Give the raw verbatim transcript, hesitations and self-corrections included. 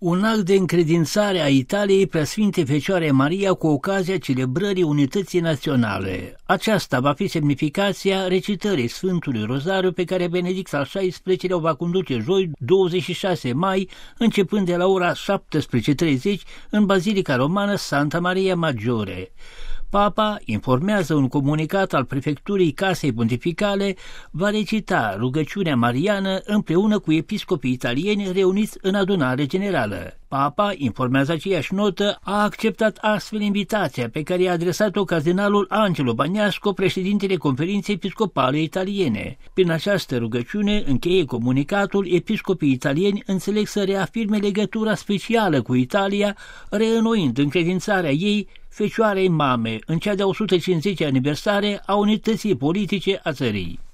Un act de încredințare a Italiei Preasfintei Fecioare Maria cu ocazia celebrării unității naționale. Aceasta va fi semnificația recitării Sfântului Rozariu pe care Benedict al șaisprezecelea o va conduce joi, douăzeci și șase mai, începând de la ora șaptesprezece treizeci în Bazilica Romană Santa Maria Maggiore. Papa, informează un comunicat al prefecturii Casei Pontificale, va recita rugăciunea mariană împreună cu episcopii italieni reuniți în adunare generală. Papa, informează aceeași notă, a acceptat astfel invitația pe care i-a adresat-o cardinalul Angelo Bagnasco, președintele Conferinței Episcopale Italiene. Prin această rugăciune, încheie comunicatul, episcopii italieni înțeleg să reafirme legătura specială cu Italia, reînnoind încredințarea ei Fecioarei Mame în cea de-a o sută cincizecea aniversare a unității politice a țării.